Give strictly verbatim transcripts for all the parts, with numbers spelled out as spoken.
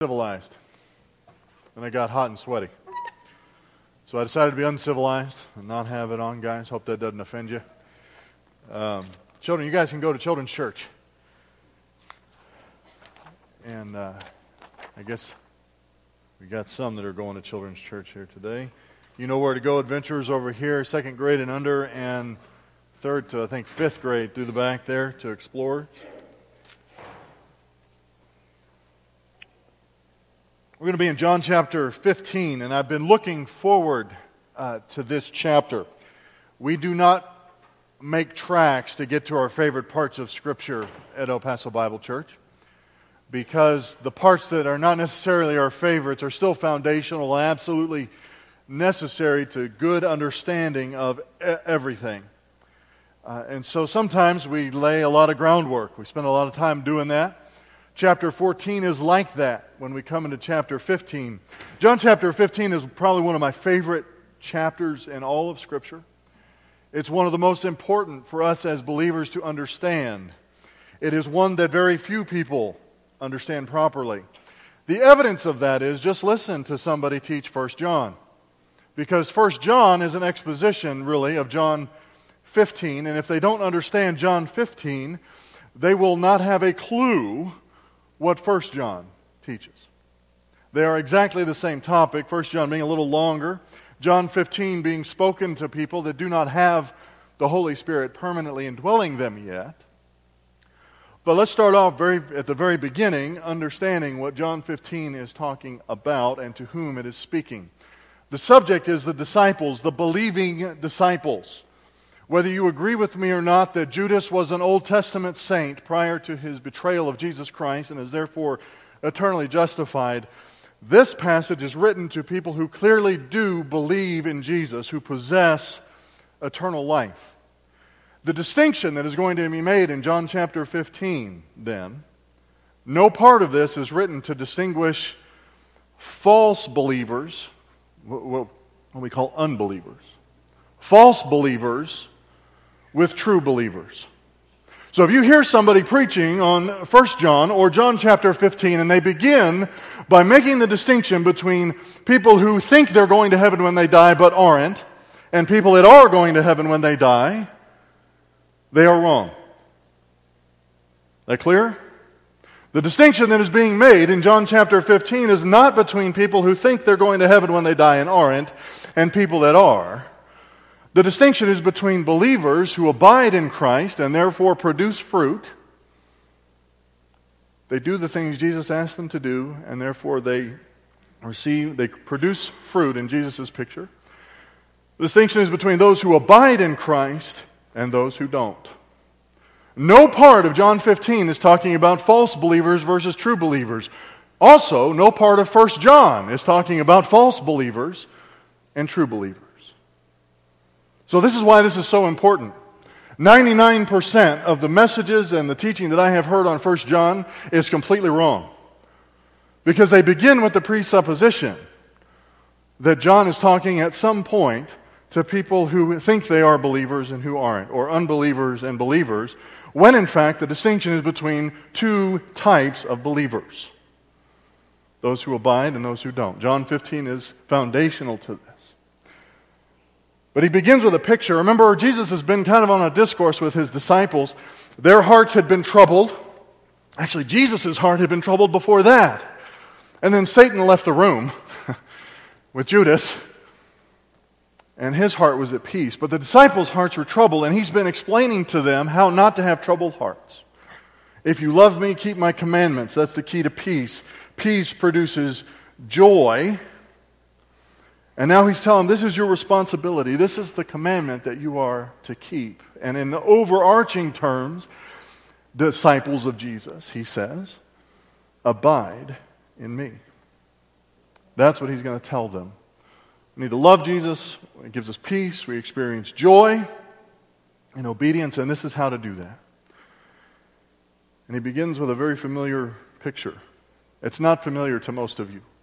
Civilized. And I got hot and sweaty. So I decided to be uncivilized and not have it on, guys. Hope that doesn't offend you. Um, children, you guys can go to children's church. And uh, I guess we got some that are going to children's church here today. You know where to go. Adventurers over here, second grade and under, and third to, I think, fifth grade through the back there to explore. We're going to be in John chapter fifteen, and I've been looking forward uh, to this chapter. We do not make tracks to get to our favorite parts of Scripture at El Paso Bible Church, because the parts that are not necessarily our favorites are still foundational and absolutely necessary to good understanding of e- everything. Uh, and so sometimes we lay a lot of groundwork. We spend a lot of time doing that. Chapter fourteen is like that when we come into chapter fifteen. John chapter fifteen is probably one of my favorite chapters in all of Scripture. It's one of the most important for us as believers to understand. It is one that very few people understand properly. The evidence of that is just listen to somebody teach First John. Because First John is an exposition, really, of John fifteen. And if they don't understand John fifteen, they will not have a clue what First John teaches. They are exactly the same topic, First John being a little longer, John fifteen being spoken to people that do not have the Holy Spirit permanently indwelling them yet. But let's start off very at the very beginning, understanding what John fifteen is talking about and to whom it is speaking. The subject is the disciples, the believing disciples. Whether you agree with me or not that Judas was an Old Testament saint prior to his betrayal of Jesus Christ and is therefore eternally justified, this passage is written to people who clearly do believe in Jesus, who possess eternal life. The distinction that is going to be made in John chapter fifteen, then, no part of this is written to distinguish false believers, what we call unbelievers, false believers with true believers. So if you hear somebody preaching on First John or John chapter fifteen, and they begin by making the distinction between people who think they're going to heaven when they die but aren't, and people that are going to heaven when they die, they are wrong. That clear? The distinction that is being made in John chapter fifteen is not between people who think they're going to heaven when they die and aren't, and people that are. The distinction is between believers who abide in Christ and therefore produce fruit. They do the things Jesus asked them to do, and therefore they receive, they produce fruit in Jesus' picture. The distinction is between those who abide in Christ and those who don't. No part of John fifteen is talking about false believers versus true believers. Also, no part of First John is talking about false believers and true believers. So this is why this is so important. ninety-nine percent of the messages and the teaching that I have heard on First John is completely wrong. Because they begin with the presupposition that John is talking at some point to people who think they are believers and who aren't, or unbelievers and believers, when in fact the distinction is between two types of believers. Those who abide and those who don't. John fifteen is foundational to this. But he begins with a picture. Remember, Jesus has been kind of on a discourse with his disciples. Their hearts had been troubled. Actually, Jesus' heart had been troubled before that. And then Satan left the room with Judas, and his heart was at peace. But the disciples' hearts were troubled, and he's been explaining to them how not to have troubled hearts. If you love me, keep my commandments. That's the key to peace. Peace produces joy. And now he's telling them, this is your responsibility. This is the commandment that you are to keep. And in the overarching terms, disciples of Jesus, he says, abide in me. That's what he's going to tell them. We need to love Jesus. It gives us peace. We experience joy and obedience, and this is how to do that. And he begins with a very familiar picture. It's not familiar to most of you.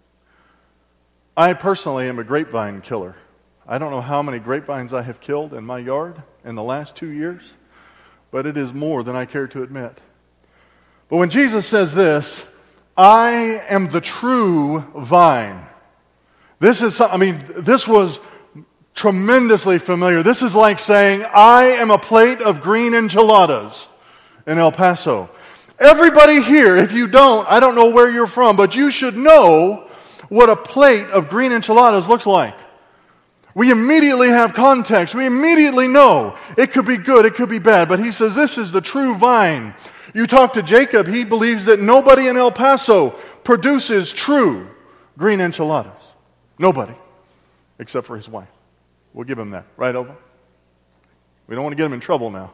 I personally am a grapevine killer. I don't know how many grapevines I have killed in my yard in the last two years, but it is more than I care to admit. But when Jesus says this, I am the true vine. This is, I mean, this was tremendously familiar. This is like saying, I am a plate of green enchiladas in El Paso. Everybody here, if you don't, I don't know where you're from, but you should know what a plate of green enchiladas looks like. We immediately have context. We immediately know it could be good, it could be bad, but he says this is the true vine. You talk to Jacob, he believes that nobody in El Paso produces true green enchiladas. Nobody, except for his wife. We'll give him that. Right, Ova? We don't want to get him in trouble now.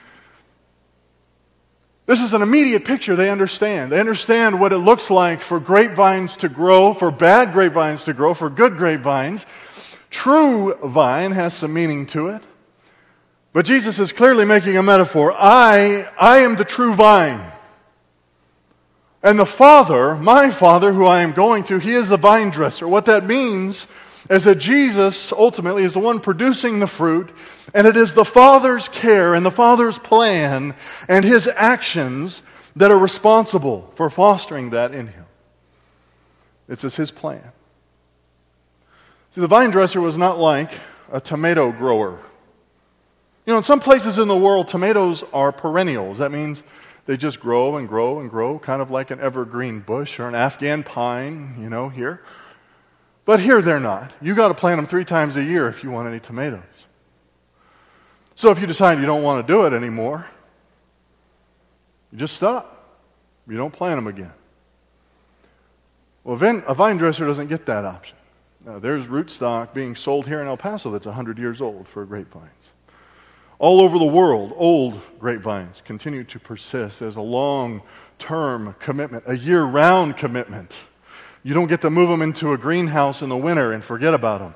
This is an immediate picture they understand. They understand what it looks like for grapevines to grow, for bad grapevines to grow, for good grapevines. True vine has some meaning to it. But Jesus is clearly making a metaphor. I, I am the true vine. And the Father, my Father, who I am going to, He is the vine dresser. What that means is that Jesus ultimately is the one producing the fruit, and it is the Father's care and the Father's plan and His actions that are responsible for fostering that in Him. It's His plan. See, the vine dresser was not like a tomato grower. You know, in some places in the world, tomatoes are perennials. That means they just grow and grow and grow, kind of like an evergreen bush or an Afghan pine, you know, here. But here they're not. You got to plant them three times a year if you want any tomatoes. So if you decide you don't want to do it anymore, you just stop. You don't plant them again. Well, a vine dresser doesn't get that option. Now, there's rootstock being sold here in El Paso that's one hundred years old for grapevines. All over the world, old grapevines continue to persist as a long-term commitment, a year-round commitment. You don't get to move them into a greenhouse in the winter and forget about them.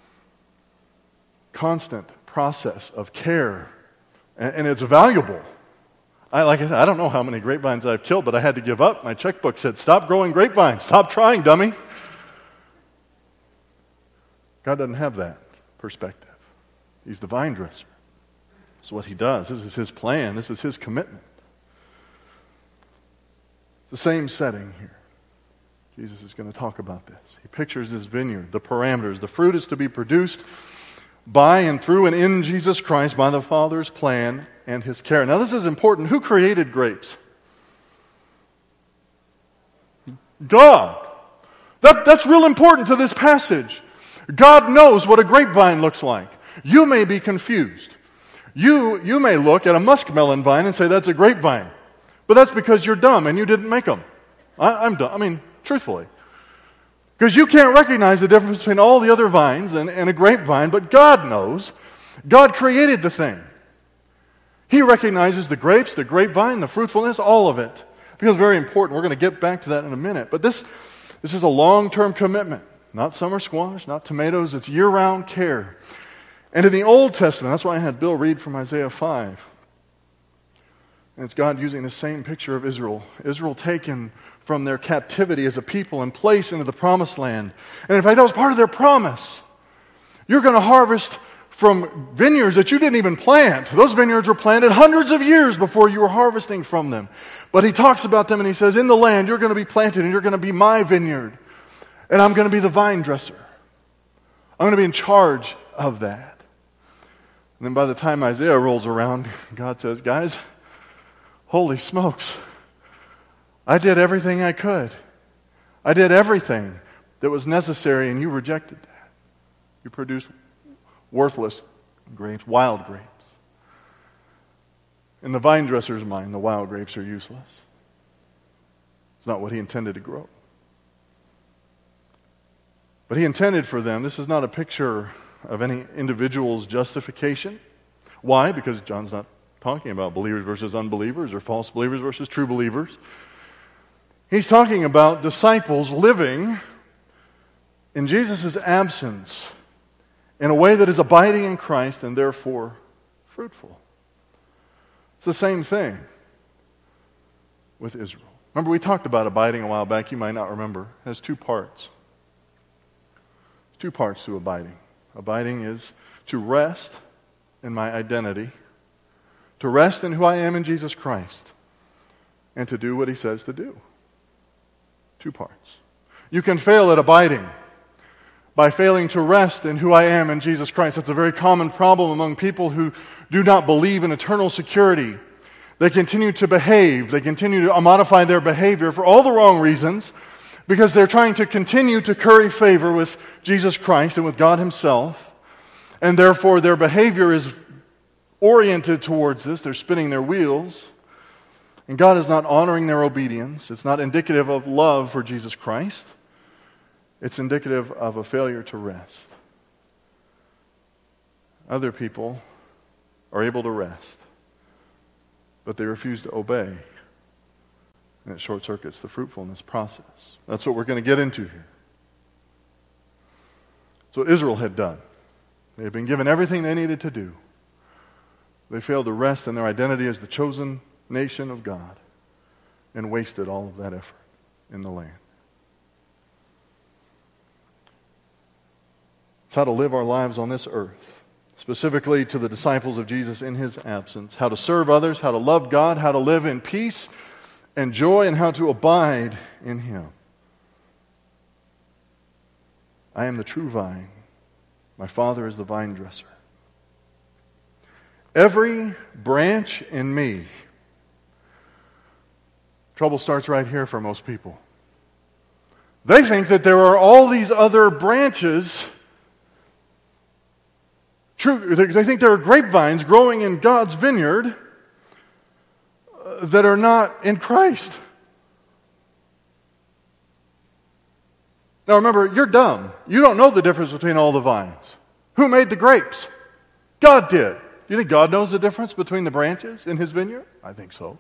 Constant process of care, and, and it's valuable. I, like I said, I don't know how many grapevines I've killed, but I had to give up. My checkbook said, stop growing grapevines. Stop trying, dummy. God doesn't have that perspective. He's the vine dresser. It's what He does. This is His plan. This is His commitment. The same setting here. Jesus is going to talk about this. He pictures His vineyard, the parameters. The fruit is to be produced by and through and in Jesus Christ by the Father's plan and His care. Now this is important. Who created grapes? God. That, that's real important to this passage. God knows what a grapevine looks like. You may be confused. You, you may look at a muskmelon vine and say that's a grapevine. But that's because you're dumb and you didn't make them. I, I'm dumb. I mean, truthfully. Because you can't recognize the difference between all the other vines and, and a grapevine, but God knows. God created the thing. He recognizes the grapes, the grapevine, the fruitfulness, all of it. Because it's very important. We're going to get back to that in a minute. But this, this is a long-term commitment. Not summer squash, not tomatoes. It's year-round care. And in the Old Testament, that's why I had Bill read from Isaiah five. And it's God using the same picture of Israel. Israel taken from their captivity as a people and placed into the promised land. And in fact, that was part of their promise. You're going to harvest from vineyards that you didn't even plant. Those vineyards were planted hundreds of years before you were harvesting from them. But He talks about them and He says, in the land you're going to be planted and you're going to be my vineyard. And I'm going to be the vine dresser. I'm going to be in charge of that. And then by the time Isaiah rolls around, God says, guys, holy smokes. I did everything I could. I did everything that was necessary, and you rejected that. You produced worthless grapes, wild grapes. In the vine dresser's mind, the wild grapes are useless. It's not what He intended to grow. But He intended for them, this is not a picture of any individual's justification. Why? Because John's not talking about believers versus unbelievers or false believers versus true believers. He's talking about disciples living in Jesus' absence in a way that is abiding in Christ and therefore fruitful. It's the same thing with Israel. Remember, we talked about abiding a while back. You might not remember. It has two parts. Two parts to abiding. Abiding is to rest in my identity, to rest in who I am in Jesus Christ, and to do what He says to do. Two parts. You can fail at abiding by failing to rest in who I am in Jesus Christ. That's a very common problem among people who do not believe in eternal security. They continue to behave. They continue to modify their behavior for all the wrong reasons because they're trying to continue to curry favor with Jesus Christ and with God Himself. And therefore their behavior is oriented towards this. They're spinning their wheels. And God is not honoring their obedience. It's not indicative of love for Jesus Christ. It's indicative of a failure to rest. Other people are able to rest, but they refuse to obey. And it short-circuits the fruitfulness process. That's what we're going to get into here. So Israel had done. They had been given everything they needed to do. They failed to rest in their identity as the chosen nation of God and wasted all of that effort in the land. It's how to live our lives on this earth, specifically to the disciples of Jesus in His absence, how to serve others, how to love God, how to live in peace and joy, and how to abide in Him. I am the true vine. My Father is the vine dresser. Every branch in me. Trouble starts right here for most people. They think that there are all these other branches. True, they think there are grapevines growing in God's vineyard that are not in Christ. Now remember, you're dumb. You don't know the difference between all the vines. Who made the grapes? God did. Do you think God knows the difference between the branches in His vineyard? I think so.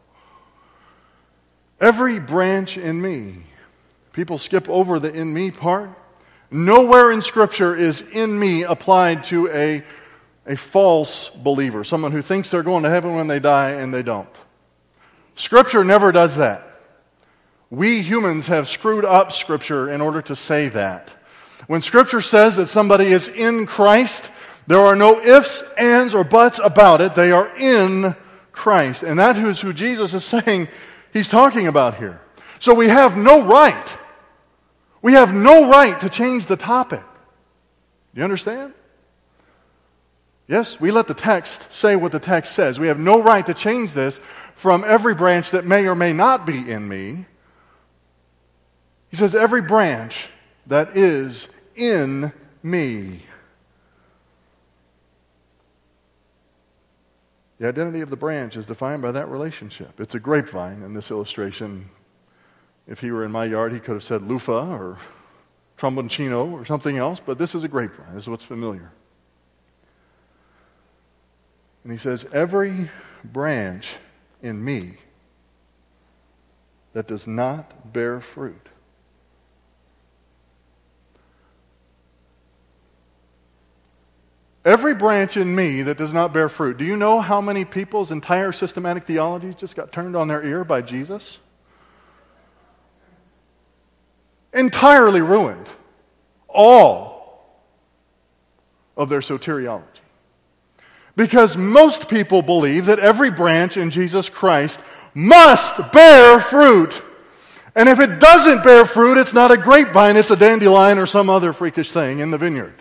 Every branch in me. People skip over the in me part. Nowhere in Scripture is in me applied to a, a false believer, someone who thinks they're going to heaven when they die and they don't. Scripture never does that. We humans have screwed up Scripture in order to say that. When Scripture says that somebody is in Christ, there are no ifs, ands, or buts about it. They are in Christ. And that is who Jesus is saying He's talking about here. So we have no right. We have no right to change the topic. Do you understand? Yes, we let the text say what the text says. We have no right to change this from every branch that may or may not be in me. He says, every branch that is in me. The identity of the branch is defined by that relationship. It's a grapevine in this illustration. If he were in my yard, he could have said loofah or tromboncino or something else, but this is a grapevine. This is what's familiar. And he says, every branch in me that does not bear fruit. Every branch in me that does not bear fruit. Do you know how many people's entire systematic theology just got turned on their ear by Jesus? Entirely ruined. All of their soteriology. Because most people believe that every branch in Jesus Christ must bear fruit. And if it doesn't bear fruit, it's not a grapevine, it's a dandelion or some other freakish thing in the vineyard.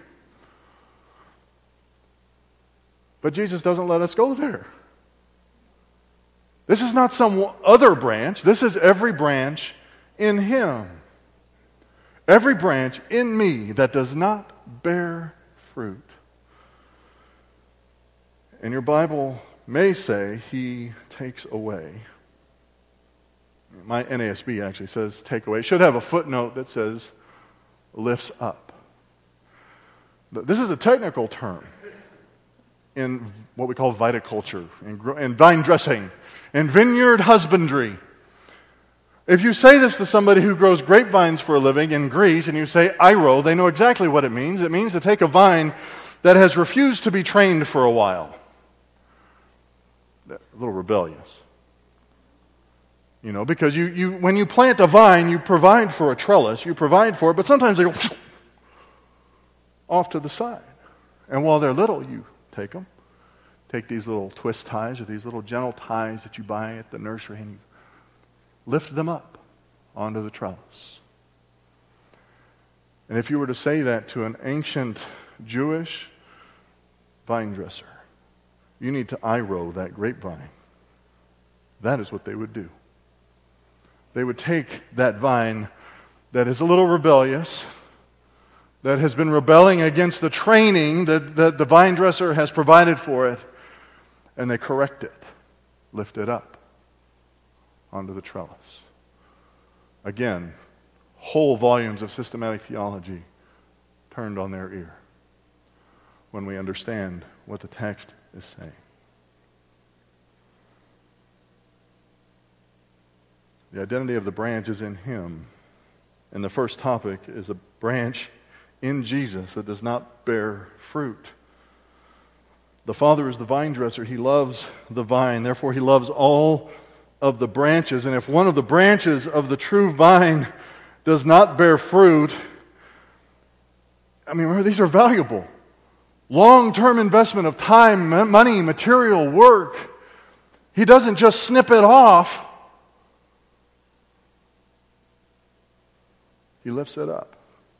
But Jesus doesn't let us go there. This is not some other branch. This is every branch in Him. Every branch in me that does not bear fruit. And your Bible may say He takes away. My N A S B actually says take away. It should have a footnote that says lifts up. This is a technical term in what we call viticulture, in, in vine dressing, in vineyard husbandry. If you say this to somebody who grows grapevines for a living in Greece, and you say airo, they know exactly what it means. It means to take a vine that has refused to be trained for a while. A little rebellious. You know, because you, you when you plant a vine, you provide for a trellis, you provide for it, but sometimes they go off to the side. And while they're little, you take them. Take these little twist ties or these little gentle ties that you buy at the nursery and you lift them up onto the trellis. And if you were to say that to an ancient Jewish vine dresser, you need to eye-roll that grapevine. That is what they would do. They would take that vine that is a little rebellious, that has been rebelling against the training that, that the vine dresser has provided for it, and they correct it, lift it up onto the trellis. Again, whole volumes of systematic theology turned on their ear when we understand what the text is saying. The identity of the branch is in Him. And the first topic is a branch in Jesus that does not bear fruit. The Father is the vine dresser. He loves the vine. Therefore, He loves all of the branches. And if one of the branches of the true vine does not bear fruit, I mean, remember, these are valuable. Long-term investment of time, money, material, work. He doesn't just snip it off. He lifts it up.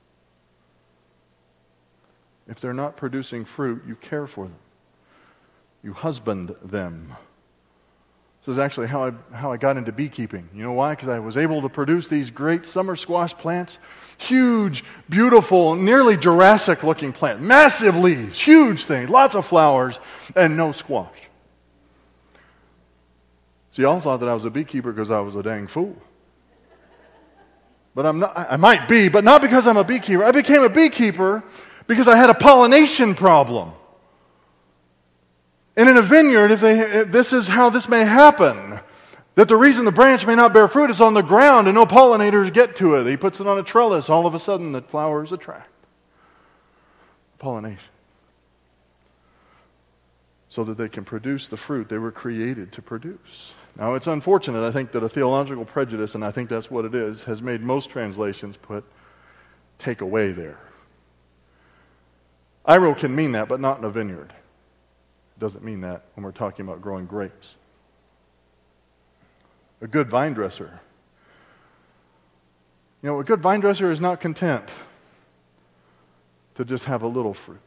If they're not producing fruit, you care for them. You husband them. This is actually how I, how I got into beekeeping. You know why? Because I was able to produce these great summer squash plants. Huge, beautiful, nearly Jurassic-looking plant. Massive leaves, huge thing, lots of flowers, and no squash. See, y'all thought that I was a beekeeper because I was a dang fool. But I'm not, I might be, but not because I'm a beekeeper. I became a beekeeper because I had a pollination problem. And in a vineyard, if they, if this is how this may happen. That the reason the branch may not bear fruit is on the ground and no pollinators get to it. He puts it on a trellis. All of a sudden, the flowers attract pollination. So that they can produce the fruit they were created to produce. Now, it's unfortunate, I think, that a theological prejudice, and I think that's what it is, has made most translations put take away there. Iro can mean that, but not in a vineyard. It doesn't mean that when we're talking about growing grapes. A good vine dresser. You know, a good vine dresser is not content to just have a little fruit.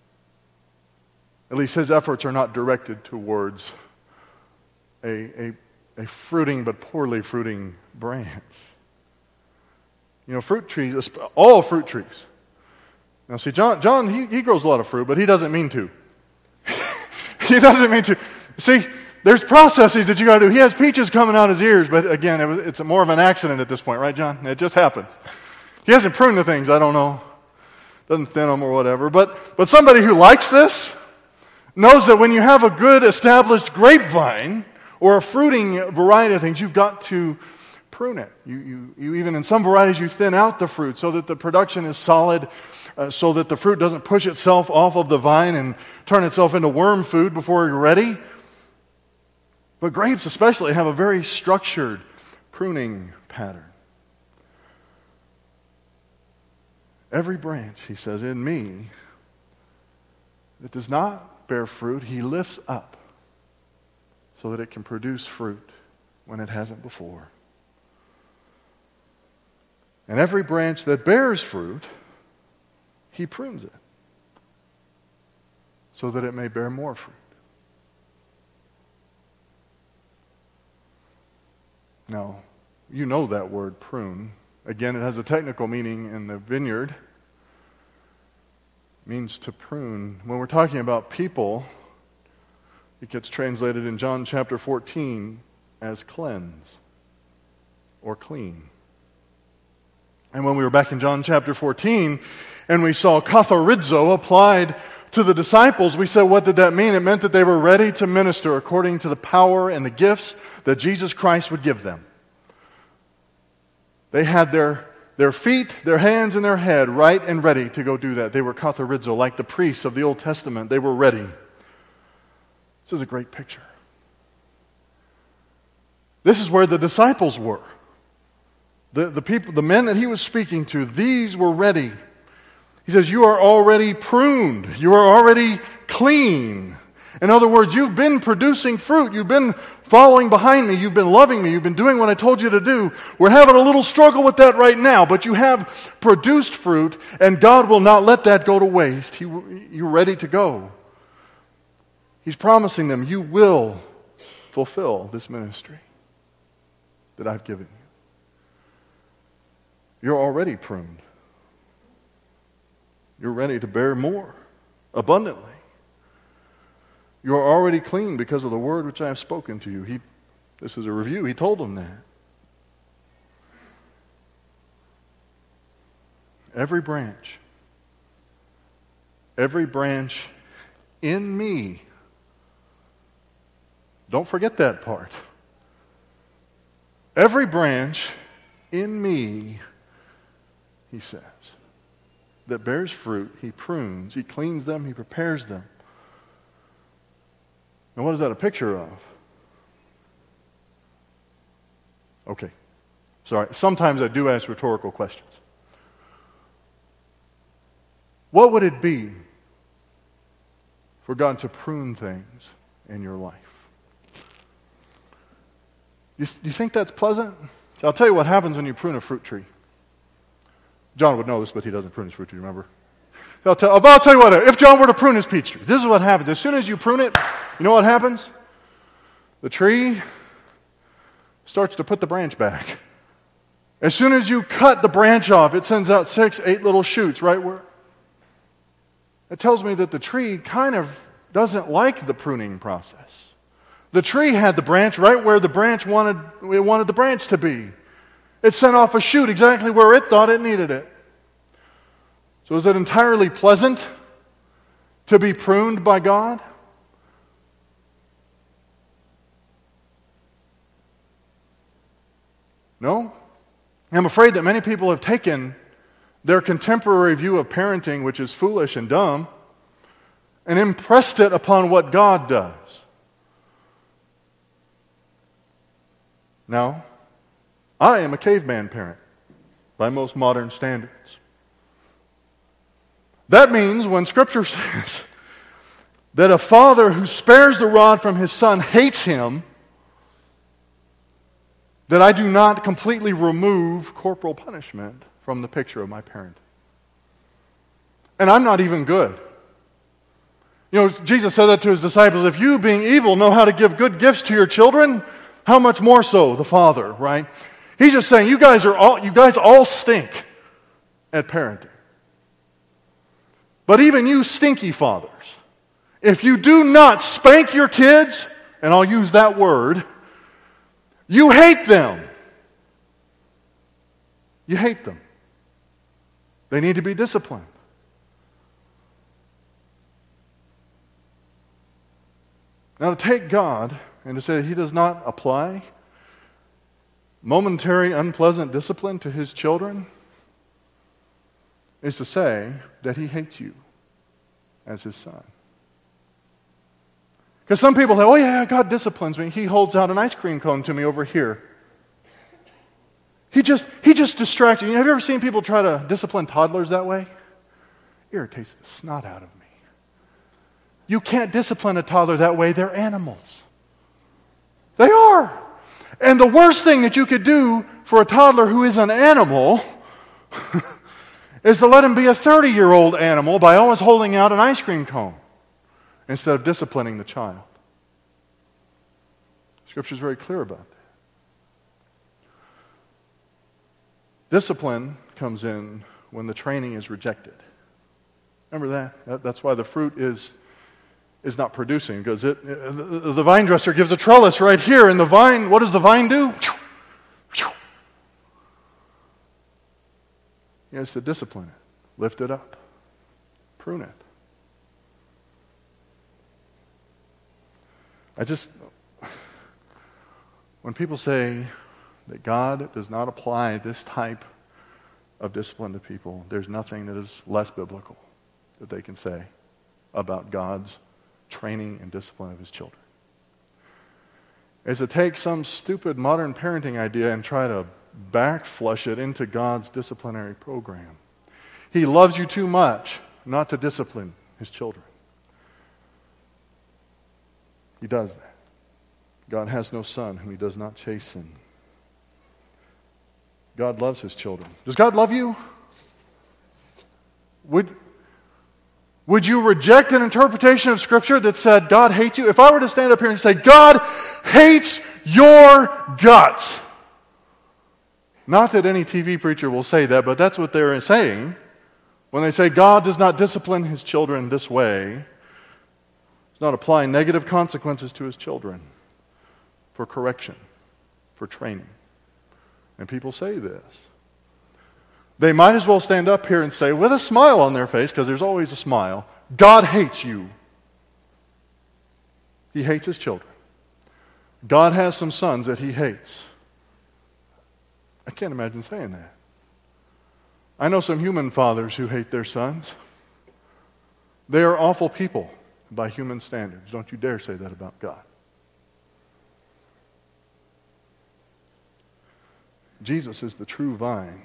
At least his efforts are not directed towards a, a, a fruiting but poorly fruiting branch. You know, fruit trees, all fruit trees. Now see, John, John he, he grows a lot of fruit, but he doesn't mean to. He doesn't mean to. See, there's processes that you got to do. He has peaches coming out his ears, but again, it was, it's more of an accident at this point, right, John? It just happens. He hasn't pruned the things, I don't know. Doesn't thin them or whatever. But, but somebody who likes this knows that when you have a good established grapevine or a fruiting variety of things, you've got to prune it. You, you, you even in some varieties, you thin out the fruit so that the production is solid, uh, so that the fruit doesn't push itself off of the vine and turn itself into worm food before you're ready. But grapes especially have a very structured pruning pattern. Every branch, he says, in me that does not bear fruit, he lifts up so that it can produce fruit when it hasn't before. And every branch that bears fruit, he prunes it so that it may bear more fruit. Now, you know that word prune. Again, it has a technical meaning in the vineyard. It means to prune. When we're talking about people, it gets translated in John chapter fourteen as cleanse or clean. And when we were back in John chapter fourteen and we saw katharizo applied to the disciples, we said, what did that mean? It meant that they were ready to minister according to the power and the gifts that Jesus Christ would give them. They had their, their feet, their hands, and their head right and ready to go do that. They were katharizo, like the priests of the Old Testament. They were ready. This is a great picture. This is where the disciples were. The, the people, the men that he was speaking to, these were ready. He says, you are already pruned. You are already clean. In other words, you've been producing fruit. You've been following behind me. You've been loving me. You've been doing what I told you to do. We're having a little struggle with that right now, but you have produced fruit, and God will not let that go to waste. He, you're ready to go. He's promising them, you will fulfill this ministry that I've given you. You're already pruned. You're ready to bear more abundantly. You are already clean because of the word which I have spoken to you. He, this is a review. He told them that. Every branch, every branch in me, don't forget that part. Every branch in me, he says, that bears fruit, he prunes, he cleans them, he prepares them. And what is that a picture of? Okay. Sorry. Sometimes I do ask rhetorical questions. What would it be for God to prune things in your life? You, you think that's pleasant? I'll tell you what happens when you prune a fruit tree. John would know this, but he doesn't prune his fruit tree, remember? I'll tell, I'll tell you what, if John were to prune his peach tree, this is what happens. As soon as you prune it, you know what happens? The tree starts to put the branch back. As soon as you cut the branch off, it sends out six, eight little shoots, right? Where it tells me that the tree kind of doesn't like the pruning process. The tree had the branch right where the branch wanted, it wanted the branch to be. It sent off a shoot exactly where it thought it needed it. So is it entirely pleasant to be pruned by God? No? I'm afraid that many people have taken their contemporary view of parenting, which is foolish and dumb, and impressed it upon what God does. Now, I am a caveman parent by most modern standards. That means when Scripture says that a father who spares the rod from his son hates him, that I do not completely remove corporal punishment from the picture of my parenting. And I'm not even good. You know, Jesus said that to his disciples, if you, being evil, know how to give good gifts to your children, how much more so the Father, right? He's just saying, you guys are all, you guys all stink at parenting. But even you stinky fathers, if you do not spank your kids, and I'll use that word, you hate them. You hate them. They need to be disciplined. Now, to take God and to say that He does not apply momentary unpleasant discipline to His children is to say that He hates you as His son. Because some people say, oh yeah, God disciplines me. He holds out an ice cream cone to me over here. He just, he just distracts you. Have you ever seen people try to discipline toddlers that way? Irritates the snot out of me. You can't discipline a toddler that way. They're animals. They are. And the worst thing that you could do for a toddler who is an animal is to let him be a thirty-year-old animal by always holding out an ice cream cone instead of disciplining the child. Scripture is very clear about that. Discipline comes in when the training is rejected. Remember that? that that's why the fruit is, is not producing, because it, the, the vine dresser gives a trellis right here, and the vine, what does the vine do? He has to discipline it, lift it up, prune it. I just, when people say that God does not apply this type of discipline to people, there's nothing that is less biblical that they can say about God's training and discipline of His children. Is to take some stupid modern parenting idea and try to backflush it into God's disciplinary program. He loves you too much not to discipline His children. He does that. God has no son whom he does not chasten. God loves his children. Does God love you? Would, would you reject an interpretation of Scripture that said God hates you? If I were to stand up here and say, God hates your guts. Not that any T V preacher will say that, but that's what they're saying. When they say God does not discipline his children this way, he's not applying negative consequences to his children for correction, for training. And people say this. They might as well stand up here and say, with a smile on their face, because there's always a smile, God hates you. He hates his children. God has some sons that he hates. I can't imagine saying that. I know some human fathers who hate their sons. They are awful people by human standards. Don't you dare say that about God. Jesus is the true vine.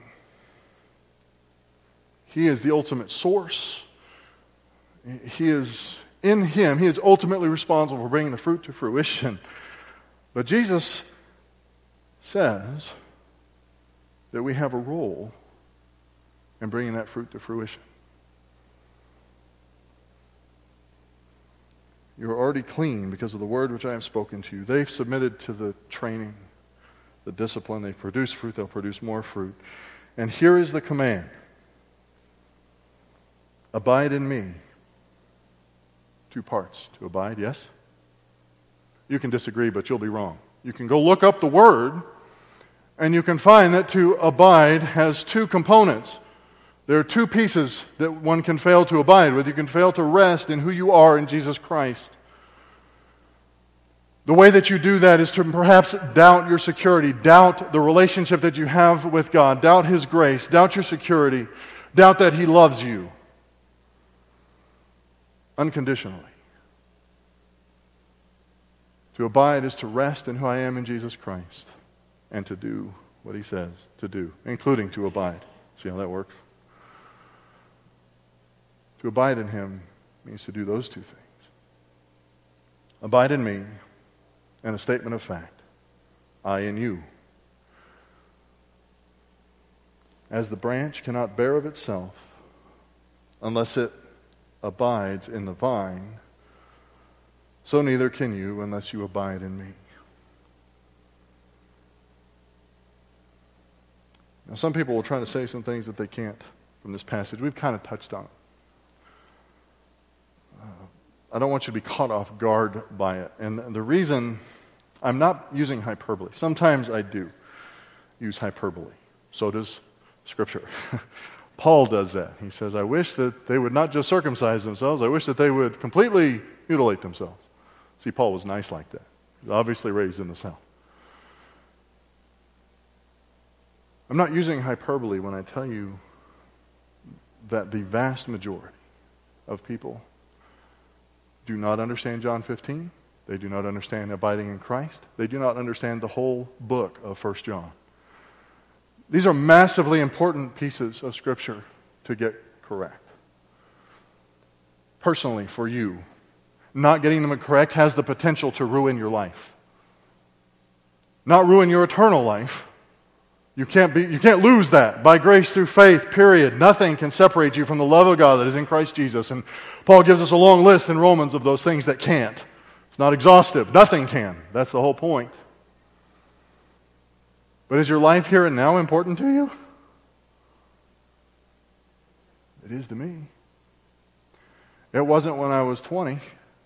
He is the ultimate source. He is, in him, he is ultimately responsible for bringing the fruit to fruition. But Jesus says that we have a role in bringing that fruit to fruition. You are already clean because of the word which I have spoken to you. They've submitted to the training, the discipline. They've produced fruit. They'll produce more fruit. And here is the command. Abide in me. Two parts. To abide, yes? You can disagree, but you'll be wrong. You can go look up the word, and you can find that to abide has two components. There are two pieces that one can fail to abide with. You can fail to rest in who you are in Jesus Christ. The way that you do that is to perhaps doubt your security, doubt the relationship that you have with God, doubt his grace, doubt your security, doubt that he loves you unconditionally. To abide is to rest in who I am in Jesus Christ and to do what he says to do, including to abide. See how that works? To abide in him means to do those two things. Abide in me, and a statement of fact. I in you. As the branch cannot bear of itself unless it abides in the vine, so neither can you unless you abide in me. Now, some people will try to say some things that they can't from this passage. We've kind of touched on it. Uh, I don't want you to be caught off guard by it. And the reason, I'm not using hyperbole. Sometimes I do use hyperbole. So does Scripture. Paul does that. He says, I wish that they would not just circumcise themselves, I wish that they would completely mutilate themselves. See, Paul was nice like that. He was obviously raised in the South. I'm not using hyperbole when I tell you that the vast majority of people do not understand John fifteen. They do not understand abiding in Christ. They do not understand the whole book of First John. These are massively important pieces of Scripture to get correct. Personally, for you, not getting them correct has the potential to ruin your life. Not ruin your eternal life. You can't be, you can't lose that. By grace through faith, period. Nothing can separate you from the love of God that is in Christ Jesus. And Paul gives us a long list in Romans of those things that can't. It's not exhaustive. Nothing can. That's the whole point. But is your life here and now important to you? It is to me. It wasn't when I was twenty.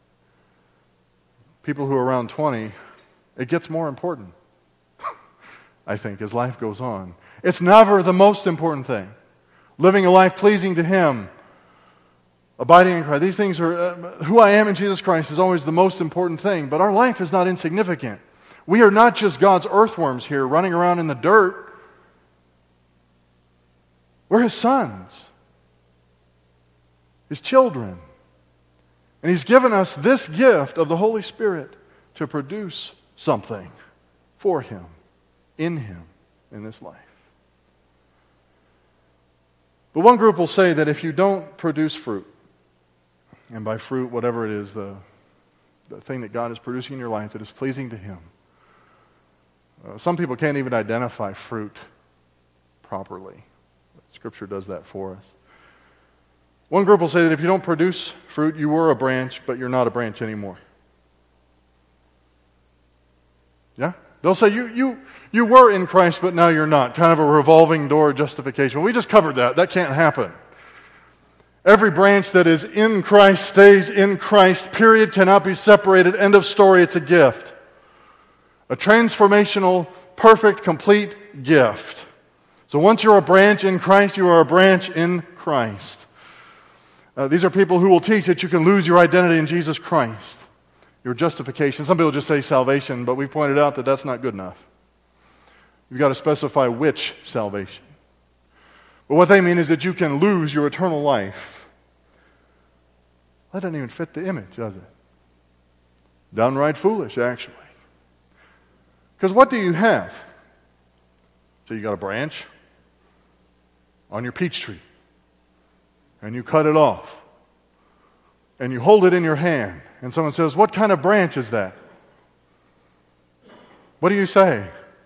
People who are around twenty, it gets more important, I think, as life goes on. It's never the most important thing. Living a life pleasing to him, abiding in Christ. These things are, uh, who I am in Jesus Christ is always the most important thing, but our life is not insignificant. We are not just God's earthworms here running around in the dirt. We're his sons, his children. And he's given us this gift of the Holy Spirit to produce something for him, in him, in this life. But one group will say that if you don't produce fruit, and by fruit, whatever it is, the the thing that God is producing in your life that is pleasing to Him. Uh, some people can't even identify fruit properly. Scripture does that for us. One group will say that if you don't produce fruit, you were a branch, but you're not a branch anymore. Yeah? They'll say you you you were in Christ, but now you're not. Kind of a revolving door justification. We just covered that. That can't happen. Every branch that is in Christ stays in Christ, period, cannot be separated. End of story. It's a gift. A transformational, perfect, complete gift. So once you're a branch in Christ, you are a branch in Christ. Uh, these are people who will teach that you can lose your identity in Jesus Christ, your justification. Some people just say salvation, but we've pointed out that that's not good enough. You've got to specify which salvation. But what they mean is that you can lose your eternal life. That doesn't even fit the image, does it? Downright foolish, actually. Because what do you have? So you got a branch on your peach tree, and you cut it off, and you hold it in your hand, and someone says, "What kind of branch is that?" What do you say?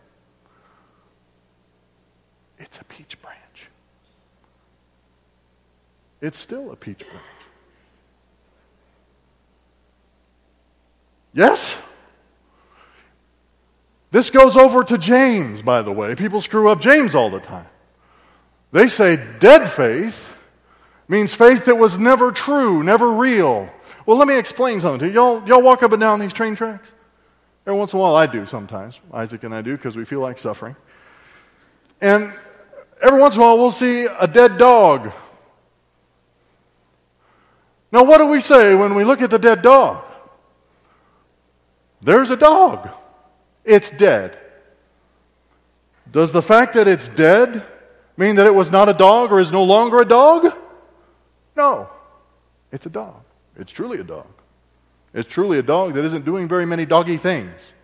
It's a peach branch. It's still a peach branch. Yes? This goes over to James, by the way. People screw up James all the time. They say dead faith means faith that was never true, never real. Well, let me explain something to you. Y'all, y'all walk up and down these train tracks? Every once in a while I do sometimes. Isaac and I do because we feel like suffering. And every once in a while we'll see a dead dog. Now what do we say when we look at the dead dog? There's a dog. It's dead. Does the fact that it's dead mean that it was not a dog or is no longer a dog? No. It's a dog. It's truly a dog. It's truly a dog that isn't doing very many doggy things.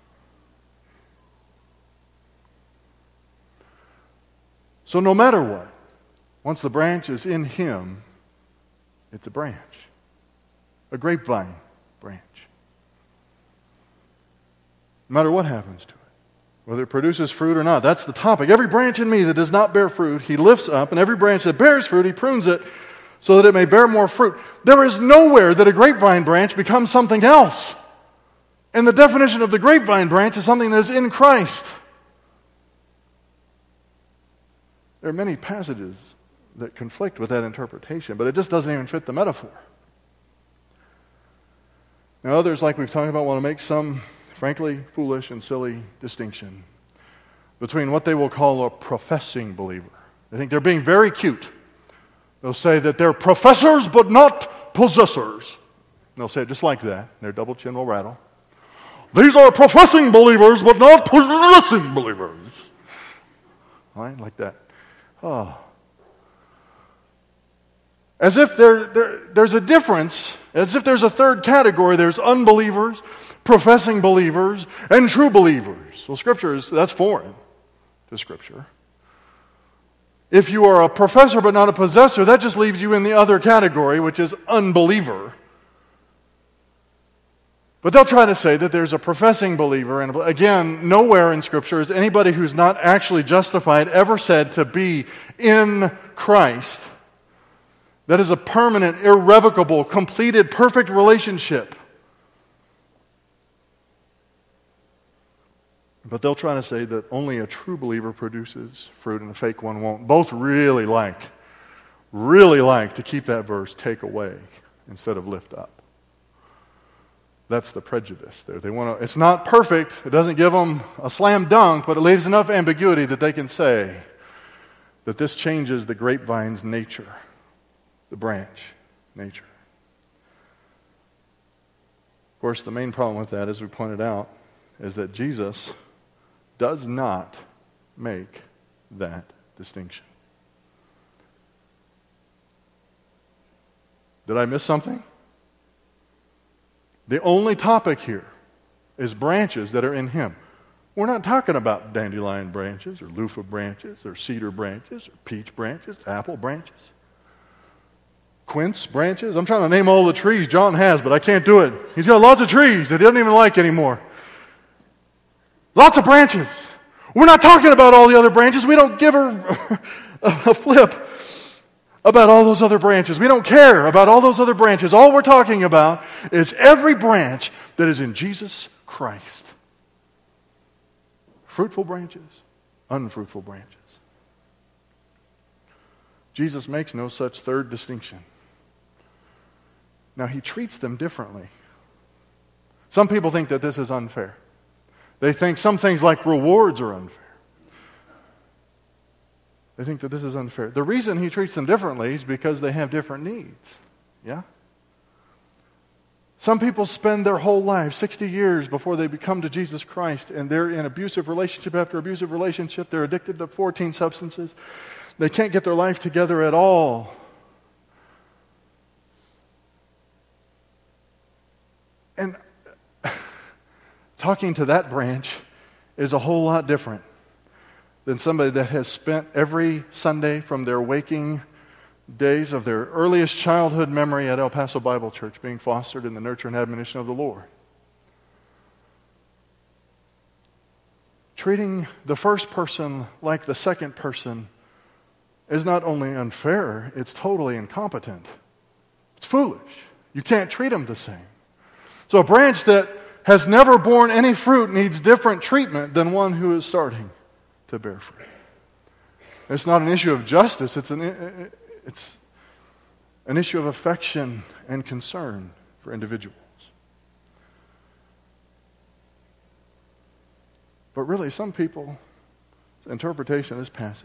So no matter what, once the branch is in Him, it's a branch. A grapevine branch. No matter what happens to it, whether it produces fruit or not. That's the topic. Every branch in me that does not bear fruit, He lifts up, and every branch that bears fruit, He prunes it so that it may bear more fruit. There is nowhere that a grapevine branch becomes something else. And the definition of the grapevine branch is something that is in Christ. There are many passages that conflict with that interpretation, but it just doesn't even fit the metaphor. Now others, like we've talked about, want to make some frankly foolish and silly distinction between what they will call a professing believer. They think they're being very cute. They'll say that they're professors but not possessors. And they'll say it just like that. Their double chin will rattle. These are professing believers but not possessing believers. All right, like that. Oh. As if there, there, there's a difference, as if there's a third category. There's unbelievers, professing believers, and true believers. Well, Scripture is, that's foreign to Scripture. If you are a professor but not a possessor, that just leaves you in the other category, which is unbeliever. But they'll try to say that there's a professing believer, and again, nowhere in Scripture is anybody who's not actually justified ever said to be in Christ. That is a permanent, irrevocable, completed, perfect relationship. But they'll try to say that only a true believer produces fruit and a fake one won't. Both really like, really like to keep that verse take away instead of lift up. That's the prejudice there. They want to. It's not perfect. It doesn't give them a slam dunk, but it leaves enough ambiguity that they can say that this changes the grapevine's nature, the branch nature. Of course, the main problem with that, as we pointed out, is that Jesus does not make that distinction. Did I miss something? The only topic here is branches that are in Him. We're not talking about dandelion branches or loofah branches or cedar branches or peach branches, apple branches. quince branches. I'm trying to name all the trees John has, but I can't do it. He's got lots of trees that he doesn't even like anymore. Lots of branches. We're not talking about all the other branches. We don't give her a flip about all those other branches. We don't care about all those other branches. All we're talking about is every branch that is in Jesus Christ. Fruitful branches, unfruitful branches. Jesus makes no such third distinction. Now, he treats them differently. Some people think that this is unfair. They think some things like rewards are unfair. They think that this is unfair. The reason he treats them differently is because they have different needs. Yeah? Some people spend their whole life, sixty years before they become to Jesus Christ, and they're in abusive relationship after abusive relationship. They're addicted to fourteen substances. They can't get their life together at all. And talking to that branch is a whole lot different than somebody that has spent every Sunday from their waking days of their earliest childhood memory at El Paso Bible Church being fostered in the nurture and admonition of the Lord. Treating the first person like the second person is not only unfair, it's totally incompetent. It's foolish. You can't treat them the same. So a branch that has never borne any fruit needs different treatment than one who is starting to bear fruit. It's not an issue of justice, it's an, it's an issue of affection and concern for individuals. But really, some people's interpretation of this passage,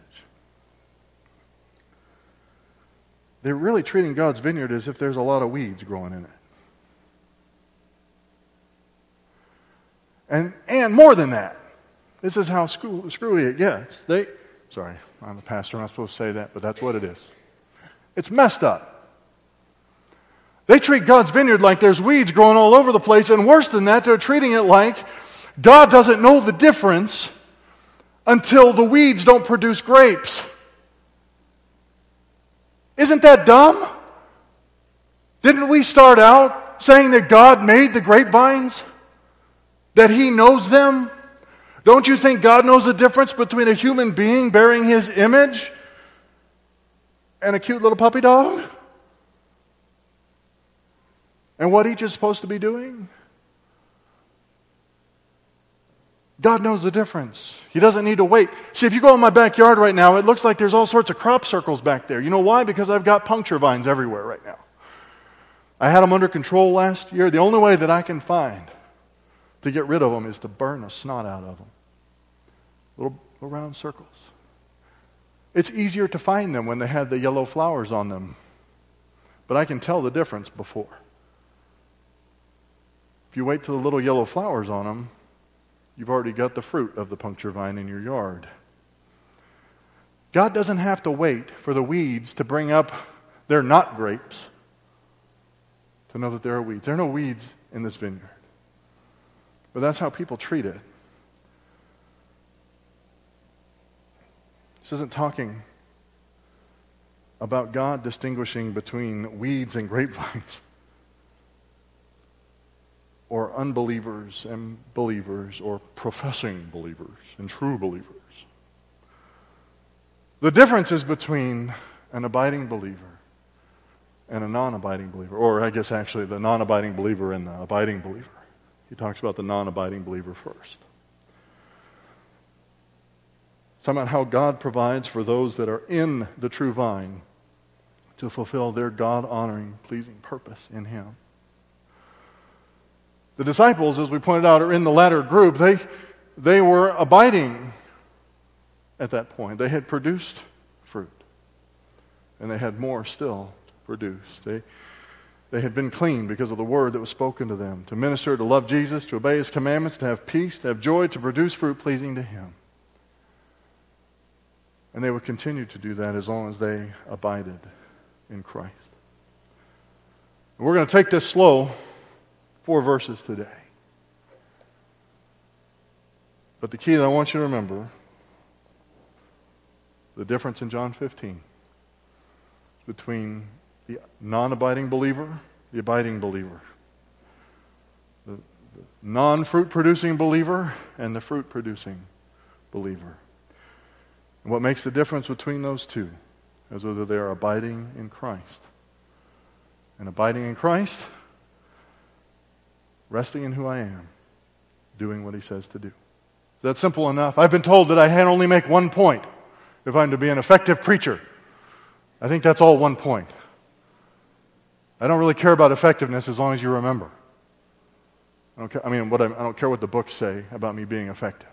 they're really treating God's vineyard as if there's a lot of weeds growing in it. And and more than that, this is how screw, screwy it gets. They, sorry, I'm a pastor, I'm not supposed to say that, but that's what it is. It's messed up. They treat God's vineyard like there's weeds growing all over the place, and worse than that, they're treating it like God doesn't know the difference until the weeds don't produce grapes. Isn't that dumb? Didn't we start out saying that God made the grapevines? That He knows them? Don't you think God knows the difference between a human being bearing His image and a cute little puppy dog? And what each is supposed to be doing? God knows the difference. He doesn't need to wait. See, if you go in my backyard right now, it looks like there's all sorts of crop circles back there. You know why? Because I've got puncture vines everywhere right now. I had them under control last year. The only way that I can find to get rid of them is to burn the snot out of them. Little, little round circles. It's easier to find them when they had the yellow flowers on them. But I can tell the difference before. If you wait till the little yellow flowers on them, you've already got the fruit of the puncture vine in your yard. God doesn't have to wait for the weeds to bring up their not grapes to know that there are weeds. There are no weeds in this vineyard. But that's how people treat it. This isn't talking about God distinguishing between weeds and grapevines, or unbelievers and believers, or professing believers and true believers. The difference is between an abiding believer and a non-abiding believer, or I guess actually the non-abiding believer and the abiding believer. He talks about the non-abiding believer first. It's about how God provides for those that are in the true vine to fulfill their God-honoring, pleasing purpose in Him. The disciples, as we pointed out, are in the latter group. They, they were abiding at that point. They had produced fruit. And they had more still to produce. They, they had been clean because of the word that was spoken to them. To minister, to love Jesus, to obey His commandments, to have peace, to have joy, to produce fruit pleasing to Him. And they would continue to do that as long as they abided in Christ. And we're going to take this slow. Four verses today. But the key that I want you to remember, the difference in John fifteen between the non-abiding believer, the abiding believer. The, the non-fruit producing believer and the fruit producing believer. And what makes the difference between those two is whether they are abiding in Christ. And abiding in Christ, resting in who I am, doing what he says to do. That's simple enough. I've been told that I can only make one point if I'm to be an effective preacher. I think that's all one point. I don't really care about effectiveness as long as you remember. I don't care, I mean, what I'm, I don't care what the books say about me being effective.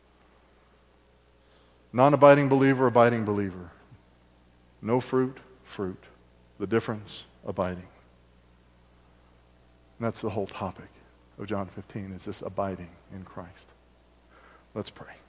Non-abiding believer, abiding believer. No fruit, fruit. The difference, abiding. And that's the whole topic of John fifteen, is this abiding in Christ. Let's pray.